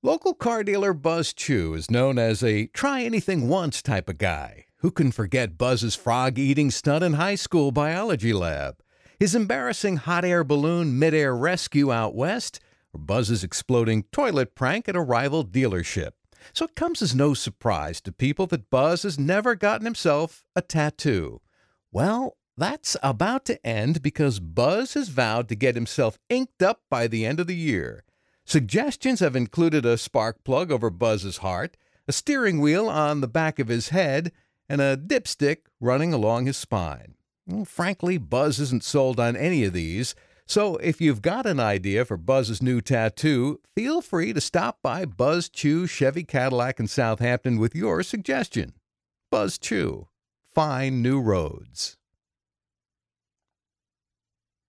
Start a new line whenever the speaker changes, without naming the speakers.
Local car dealer Buzz Chew is known as a try-anything-once type of guy. Who can forget Buzz's frog-eating stunt in high school biology lab? His embarrassing hot air balloon mid-air rescue out west? Or Buzz's exploding toilet prank at a rival dealership? So it comes as no surprise to people that Buzz has never gotten himself a tattoo. Well, that's about to end because Buzz has vowed to get himself inked up by the end of the year. Suggestions have included a spark plug over Buzz's heart, a steering wheel on the back of his head, and a dipstick running along his spine. Frankly, Buzz isn't sold on any of these, so if you've got an idea for Buzz's new tattoo, feel free to stop by Buzz Chew Chevy Cadillac in Southampton with your suggestion. Buzz Chew. Find new roads.